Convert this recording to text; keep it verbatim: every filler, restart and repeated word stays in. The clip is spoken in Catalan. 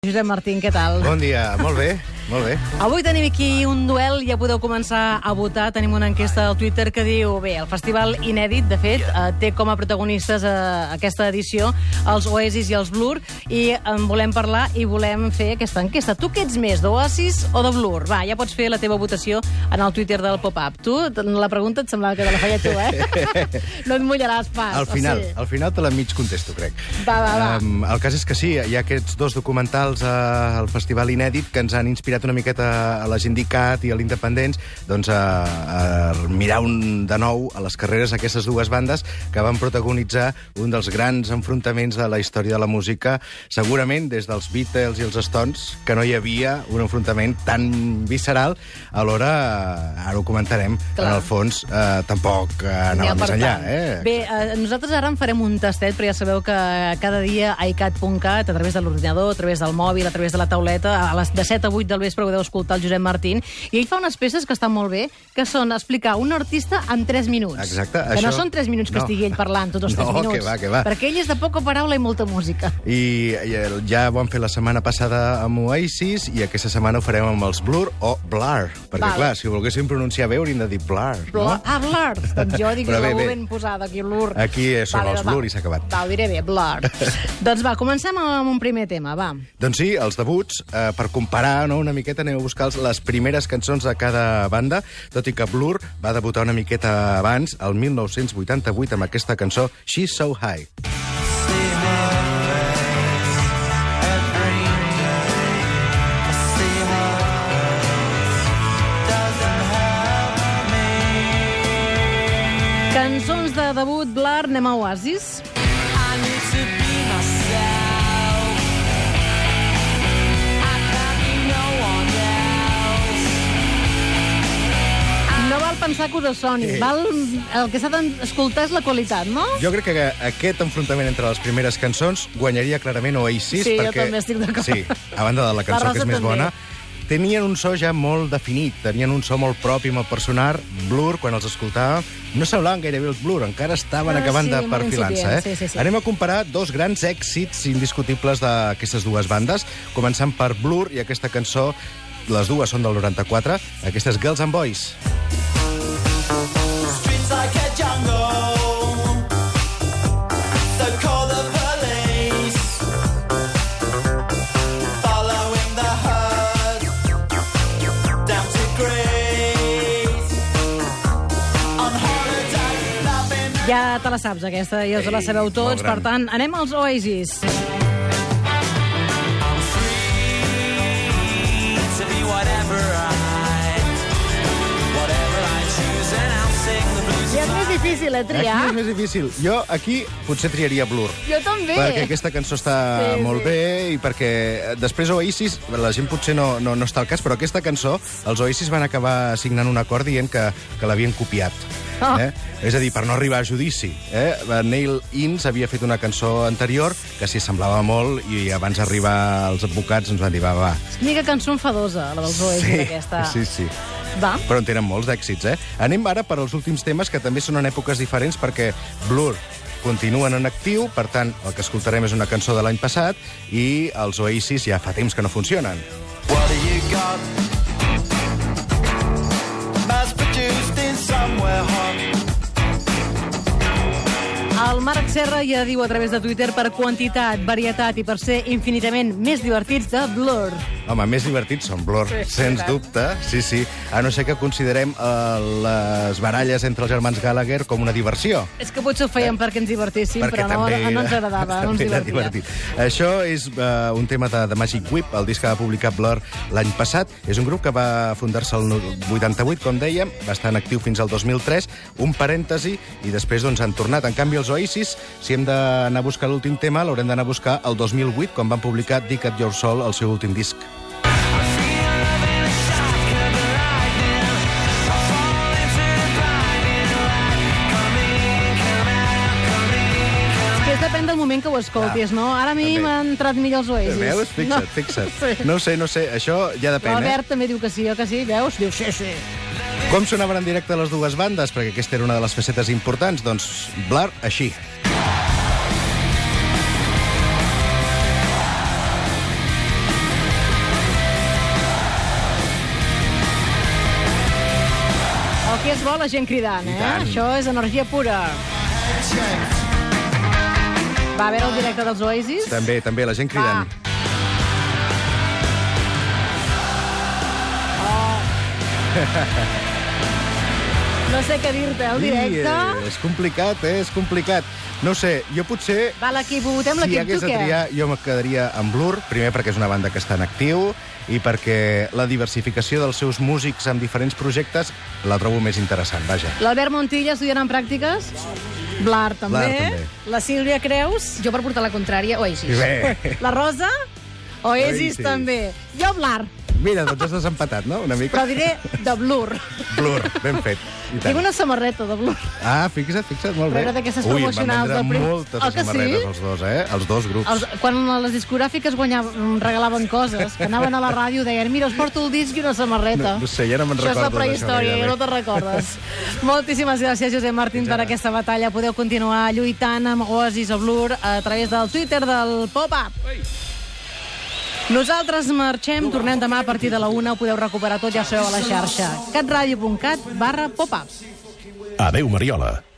Josep Martín, què tal? Bon dia, molt bé, molt bé. Avui tenim aquí un duel, ja podeu començar a votar. Tenim una enquesta al Twitter que diu, bé, el festival inèdit, de fet, eh, té com a protagonistes eh, aquesta edició els Oasis i els Blur, i en volem parlar i volem fer aquesta enquesta. Tu què ets més, d'Oasis o de Blur? Va, ja pots fer la teva votació en el Twitter del Pop-Up. Tu, la pregunta et semblava que te la feia tu, eh? No et mullaràs pas. Al final, o sigui... al final te la mig contesto, crec. Va, va, va. Um, el cas és que sí, hi ha aquests dos documentals al Festival Inèdit que ens han inspirat una miqueta a la Sindicat i a l'Independents doncs a, a mirar un, de nou a les carreres aquestes dues bandes que van protagonitzar un dels grans enfrontaments de la història de la música, segurament des dels Beatles i els Stones, que no hi havia un enfrontament tan visceral. Alhora, ara ho comentarem, Clar. en el fons eh, tampoc eh, anava més enllà. Eh? Bé, eh, nosaltres ara en farem un tastet, però ja sabeu que cada dia a i cat punt cat, a través de l'ordinador, a través del mòbil, a través de la tauleta, a les de set a vuit del vespre podeu escoltar el Josep Martín, i ell fa unes peces que estan molt bé, que són explicar un artista en tres minuts. Exacte. Que això... no són tres minuts que no. estigui ell parlant tots els no, tres minuts. que va, que va. Perquè ell és de poca paraula i molta música. I, I ja ho vam fer la setmana passada amb Oasis, i aquesta setmana ho farem amb els Blur o Blur. Perquè, Val. clar, si ho volguéssim pronunciar bé, hauríem de dir Blur, Blur. no? Ah, Blur. Doncs jo dic Però la bé, U bé. ben posada, aquí, Blur. Aquí són Vale, els va. Blur i s'ha acabat. Va, ho diré bé, Blur. Doncs va, comencem amb un primer tema, va. Doncs sí, els debuts, eh, per comparar no, una miqueta, anem a buscar els, les primeres cançons de cada banda, tot i que Blur va debutar una miqueta abans, el mil nou-cents vuitanta-vuit, amb aquesta cançó She's So High. Cançons de debut, Blur, anem a Oasis. No val pensar que us soni, Eh. val... el que s'ha d'escoltar és la qualitat, no? Jo crec que aquest enfrontament entre les primeres cançons guanyaria clarament Oasis. Sí, jo perquè, també estic d'acord. Sí, a banda de la cançó, La que és Rosa més també. bona, tenien un so ja molt definit, tenien un so molt propi, molt personal. Blur, quan els escoltàvem, no semblaven gairebé els Blur, encara estaven Ah, acabant sí, de molt perfilar-se. Eh? incipient, sí, sí, sí. Anem a comparar dos grans èxits indiscutibles d'aquestes dues bandes, començant per Blur i aquesta cançó, les dues són del noranta-quatre, aquesta és Girls and Boys. Streets like a jungle, so call the police. Following the herd down to Greece. On holiday, loving. Ja te la saps, aquesta, ja us la Ei, sabeu molt tots. gran. Per tant, anem als Oasis. To be whatever I, whatever I choose, and I'll sing the blues. Ja és més difícil, eh, triar? Aquí és més difícil. Jo aquí potser triaria Blur. Jo també. Perquè aquesta cançó està Sí, molt sí. bé i perquè eh, després Oasis, la gent potser no, no, no està al cas, però aquesta cançó, els Oasis van acabar signant un acord dient que, que l'havien copiat. Ah. Eh? És a dir, per no arribar a judici. Eh? Neil Innes havia fet una cançó anterior que s'hi semblava molt i abans d'arribar als advocats ens van dir, va, va. Mica cançó enfadosa, la dels Oasis, Sí, aquesta. sí, sí. Va. Però en tenen molts d'èxits, eh? Anem ara per als últims temes, que també són en èpoques diferents, perquè Blur continuen en actiu, per tant, el que escoltarem és una cançó de l'any passat, i els Oasis ja fa temps que no funcionen. What do you got? Mass produced in somewhere hot. El Marc Serra ja diu a través de Twitter per quantitat, varietat i per ser infinitament més divertits de Blur. Home, més divertits són Blur, Sí, sens tant. dubte, sí, sí. A no ser que considerem eh, les baralles entre els germans Gallagher com una diversió. És que potser ho feien perquè ens divertíssim, Perquè però no, també no ens agradava, no ens també era divertia. divertit. Això és uh, un tema de, de Magic Whip, el disc que va publicar Blur l'any passat. És un grup que va fundar-se el vuitanta-vuit, com dèiem, va estar en actiu fins al dos mil tres, un parèntesi, i després doncs, han tornat. En canvi, els Oasis, si hem d'anar a buscar l'últim tema, l'haurem d'anar a buscar el dos mil vuit, quan van publicar Dig at Your Soul, el seu últim disc. És que depèn del moment que ho escoltis, no? Ara a mi també. m'han entrat millor els Oasis. Veus? Fixa't, fixa't. Sí. No ho sé, no ho sé, això ja depèn, eh? L'Albert també diu que sí, o que sí, veus? Diu sí, sí. Com sonaven en directe les dues bandes? Perquè aquesta era una de les facetes importants. Doncs Blur, així. que és bo la gent cridant, I eh? tant. Això és energia pura. Va, a veure el directe dels Oasis. També, també, la gent cridant. No sé què dir-te, el directe. I, eh, és complicat, eh? És complicat. No sé, jo potser... Va, l'equip, votem Si l'equip, hagués tu de què? triar, jo me quedaria amb Blur, primer perquè és una banda que està en actiu i perquè la diversificació dels seus músics amb diferents projectes la trobo més interessant, vaja. L'Albert Montilla, estudiant en pràctiques. Blar, també. Blar, també. La Sílvia Creus. Jo, per portar la contrària, Oasis. I bé, La Rosa. Oasis, Oasis. també. Jo, Blar. mira, doncs has desempatat, no?, una mica. Però diré de Blur. Blur, ben fet. I tant. Tinc una samarreta de Blur. Ah, fixa't, fixa't, molt bé. Però d'aquestes Ui, promocionals van del vendre prim- moltes Oh, que sí? samarretes, els dos, eh? Els dos grups. Els, quan les discogràfiques guanyaven, regalaven coses, que anaven a la ràdio i deien, mira, us porto el disc i una samarreta. No, no sé, ja no me'n Això és la recordo d'això prehistòria, gairebé. ja no te'n recordes. Moltíssimes gràcies, Josep Martín, per aquesta batalla. Podeu continuar lluitant amb Oasis o Blur a través del Twitter del Pop-Up. Nosaltres marxem, tornem demà a partir de la una, ho podeu recuperar tot, ja sabeu, a la xarxa. catradio punt cat barra pop-up. Adéu, Mariola.